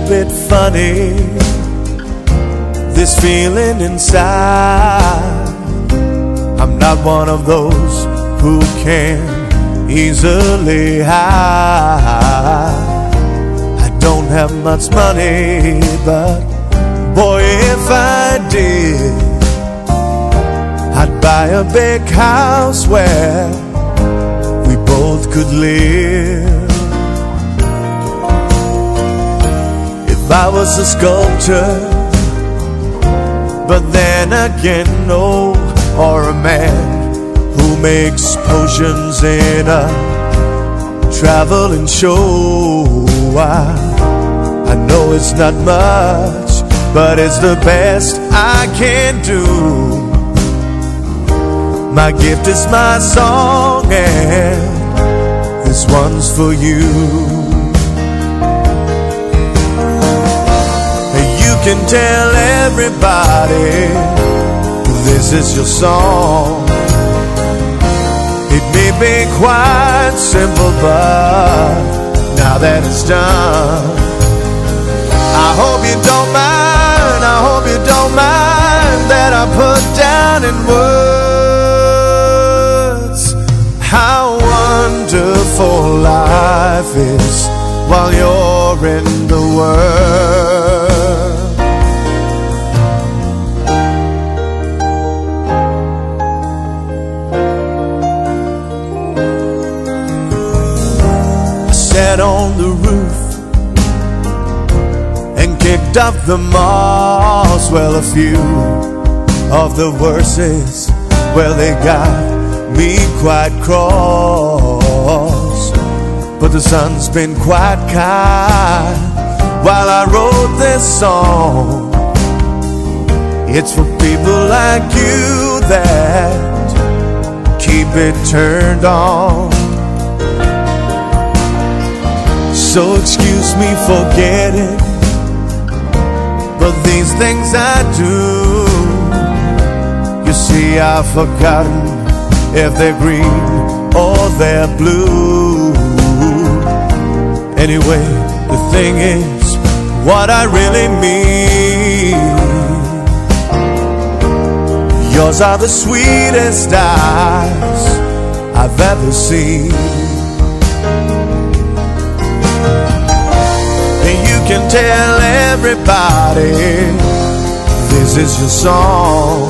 bit funny, this feeling inside. I'm not one of those who can easily hide. I don't have much money, but boy, if I did, I'd buy a big house where we both could live. If I was a sculptor, but then again, no, or a man who makes potions in a traveling show. I know it's not much, but it's the best I can do. My gift is my song, and this one's for you. You can tell everybody this is your song. It may be quite simple, but now that it's done, I hope you don't mind, I hope you don't mind that I put down in words how wonderful life is while you're in the world. Sat on the roof and kicked up the moss. Well, a few of the verses, well, they got me quite cross, but the sun's been quite kind while I wrote this song. It's for people like you that keep it turned on. So excuse me for forgetting, but these things I do, you see, I've forgotten if they're green or they're blue. Anyway, the thing is, what I really mean, yours are the sweetest eyes I've ever seen. You can tell everybody this is your song.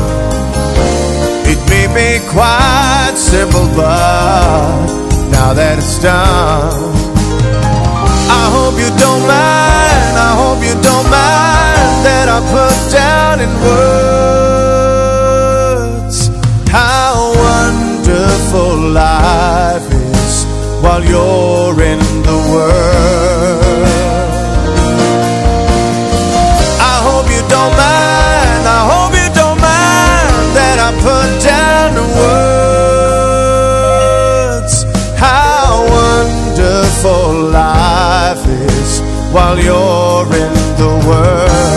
It may be quite simple, but now that it's done, I hope you don't mind, I hope you don't mind that I put down in words how wonderful life is while you're in the world. Put down the words how wonderful life is while you're in the world.